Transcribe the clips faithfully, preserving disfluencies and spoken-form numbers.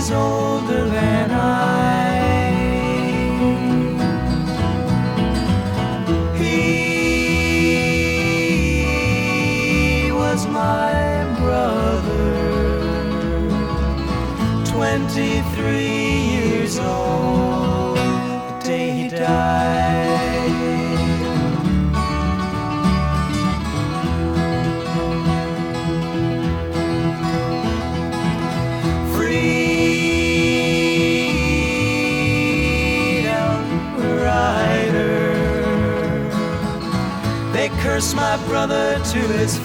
years older than I. He was my brother, twenty-three years old, the day he died. Curse my brother to his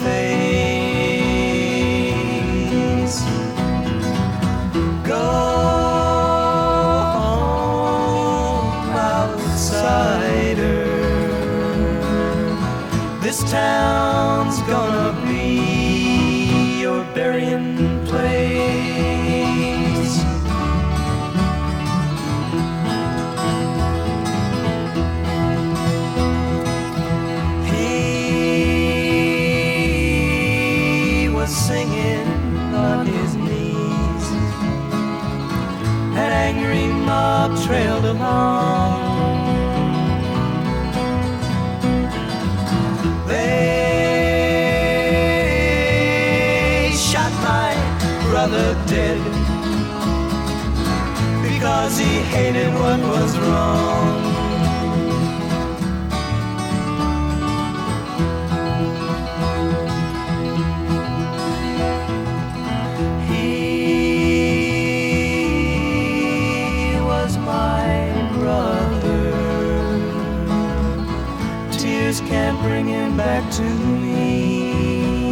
face. Go home, outsider. This town's gonna be your burying place. Singing on his knees, an angry mob trailed along. They shot my brother dead because he hated what was wrong. Can't bring him back to me.